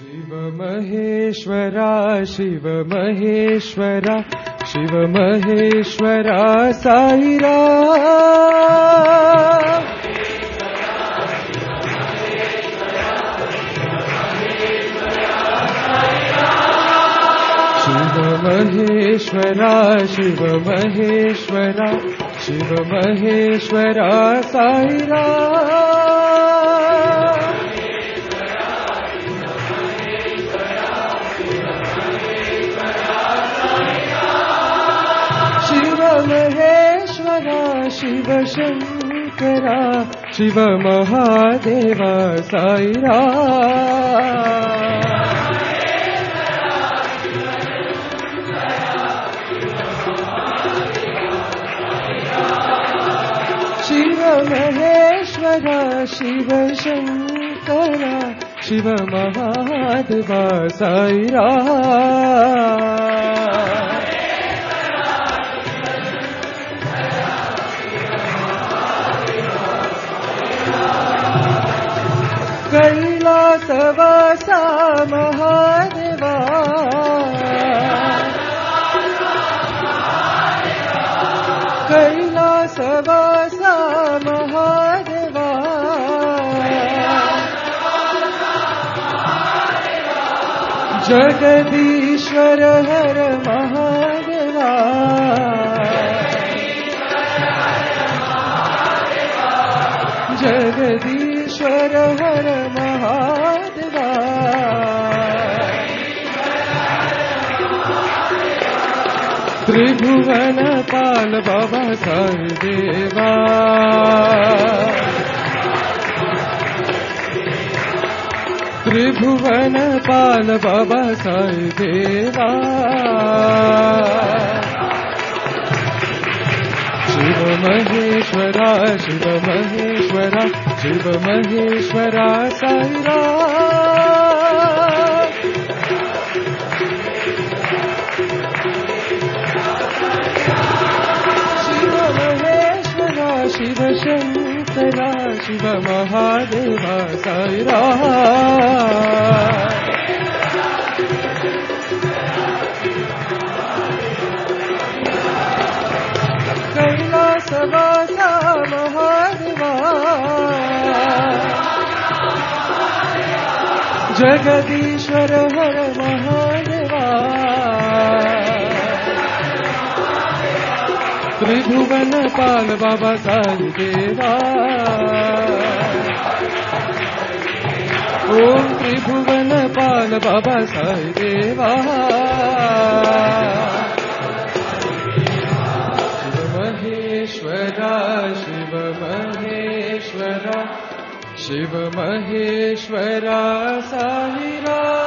शिव महेश्वरा शिव महेश्वरा शिव महेश्वरा साई राम। शिव महेश्वरा शिव महेश्वरा शिव महेश्वरा साई राम। शिव महेश्वरा शिव शंकरा शिव महादेवा साई राम। शिव महेश्वरा शिव शंकरा शिव महादेवा साई राम। कैलासवासा महादेवा कैलासवासा महादेवा जगदीश्वर हर महादेवा जगदीश्वर हर महादेवा। त्रिभुवन पाल बाबा साई देवा त्रिभुवन पाल बाबा साई देवा। शिव महेश्वरा शिव महेश्वरा शिव महेश्वरा साई राम। शिव महेश्वरा शिव शंकरा शिव महादेवा साई राम। कैलासवासा महादेवा जगदीश्वर हर महादेवा त्रिभुवन पाल बाबा साई देवा। ओम त्रिभुवन पाल बाबा साई देवा। शिव महेश्वरा शिव महेश्वरा साई राम।